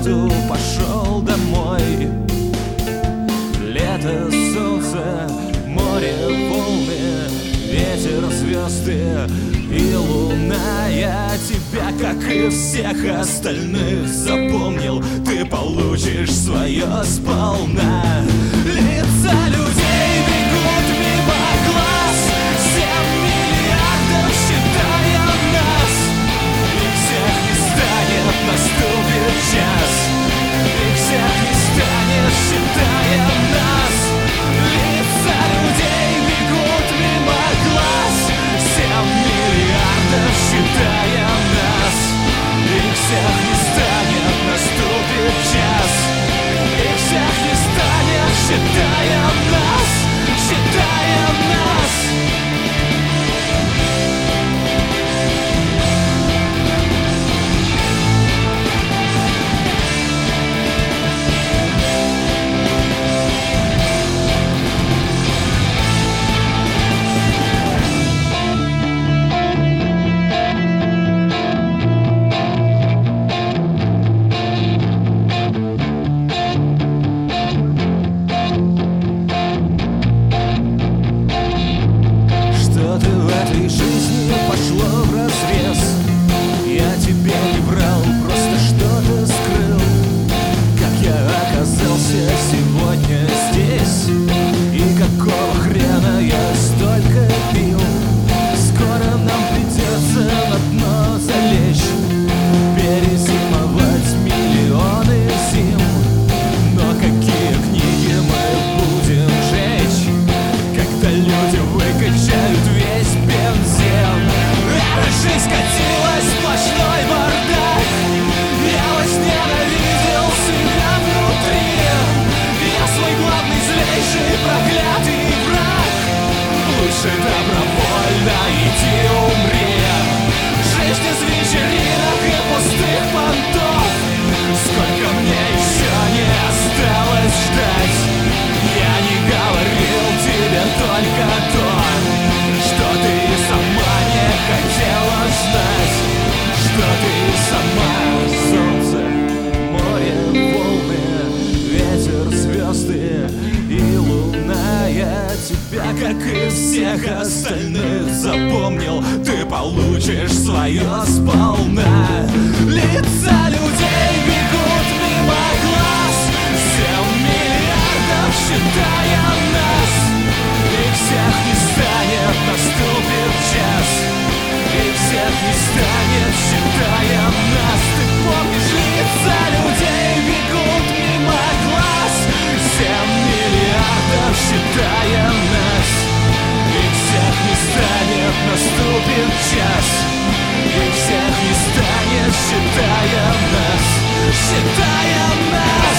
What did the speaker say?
работу, пошел домой. Лето, солнце, море, волны, ветер, звезды и луна. Я тебя, как и всех остальных, запомнил. Ты получишь свое сполна. Лица людей бегут мимо глаз, 7 миллиардов считая нас. И всех не станет, наступит час. И всех не станет, считая нас. Лица людей бегут мимо глаз, 7 миллиардов считая нас. И всех не станет, наступит час. И всех не станет, считая нас, считая нас. Что-то в этой жизни пошло вразрез. Я тебе не врал, просто что-то скрыл. Как я оказался сегодня здесь, и какого хрена я столько пил. Скоро нам придется на дно залечь, перезимовать миллионы зим. Но какие книги мы будем жечь, когда люди выкачают весь бензин? Эта жизнь скатилась в сплошной бардак. Я во сне ненавидел себя внутри. Я свой главный, злейший, проклятый враг. Лучше добровольно иди умри. Жизнь из вечеринок и пустых понтов. Сколько мне еще не осталось ждать? Я не говорил тебе только то, что ты сама не хотела знать. Что ты сама. Солнце, море, волны, ветер, звезды и луна. Я тебя, как и всех остальных, запомнил. Ты получишь свое сполна. Лица людей бегут мимо глаз, 7 миллиардов считая нас. И всех не станет, наступит час. И всех не станет, считая нас. Ты помнишь, лица людей бегут мимо глаз, 7 миллиардов считая нас. И всех не станет, наступит час. И всех не станет, считая нас, считая нас.